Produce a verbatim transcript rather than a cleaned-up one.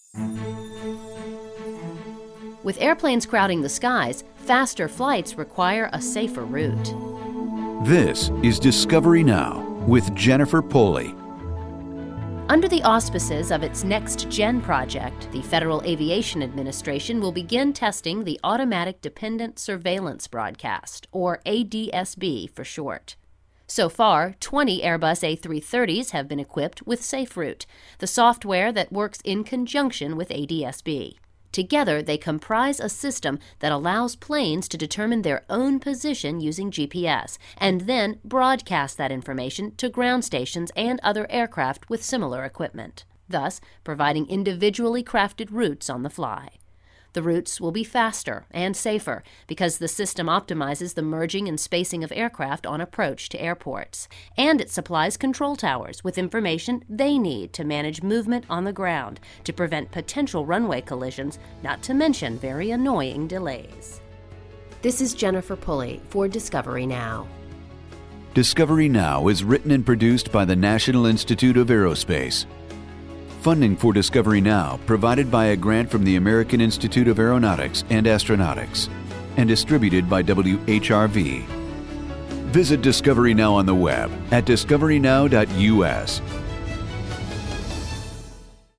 With airplanes crowding the skies, faster flights require a safer route. This is Discovery Now with Jennifer Pulley. Under the auspices of its Next Gen project, the Federal Aviation Administration will begin testing the Automatic Dependent Surveillance Broadcast, or A D S B for short. So far, twenty Airbus A three thirties have been equipped with SafeRoute, the software that works in conjunction with A D S B. Together, they comprise a system that allows planes to determine their own position using G P S and then broadcast that information to ground stations and other aircraft with similar equipment, thus providing individually crafted routes on the fly. The routes will be faster and safer because the system optimizes the merging and spacing of aircraft on approach to airports. And it supplies control towers with information they need to manage movement on the ground to prevent potential runway collisions, not to mention very annoying delays. This is Jennifer Pulley for Discovery Now. Discovery Now is written and produced by the National Institute of Aerospace. Funding for Discovery Now provided by a grant from the American Institute of Aeronautics and Astronautics and distributed by W H R V. Visit Discovery Now on the web at discovery now dot U S